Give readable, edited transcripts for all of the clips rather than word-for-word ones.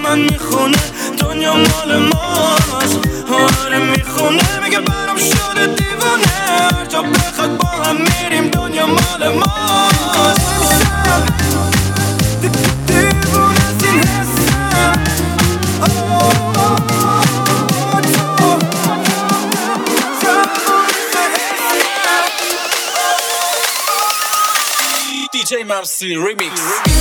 من میخونه دنیا مال ماست. آره میخونه میگه برام شده دیوانه، هر جا بخواد با هم میریم دنیا مال ماست. دیوونه از این حسم DJ Mamsi Remix.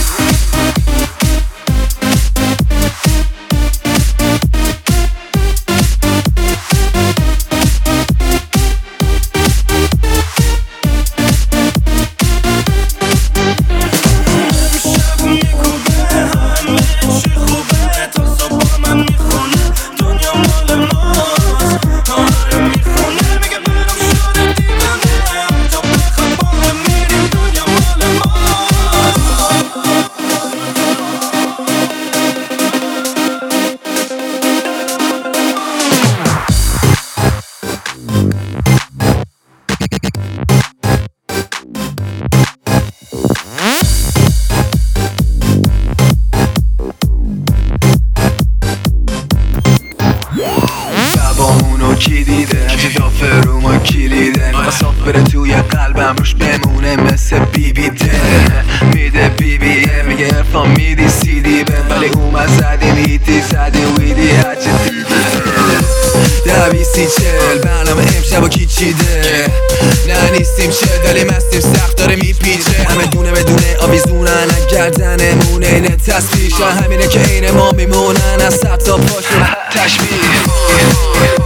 کی دیده اجدافه رو ما کلیده میخواست بره توی قلبم روش بمونه مثل بی بی ده میده بی بی میگه ارفان میدی سی دی بن ولی اومد زدیم هیتی زدیم ویدی هرچه دیده 20-40 برنامه امشب و کی چیده نه نیستیم شدالی مستیم سخت داره میپیچه همه دونه بدونه آویزونن گردنمونه اینه تصویش همینه که این ما میمونن از سب تا پاشون تشبیه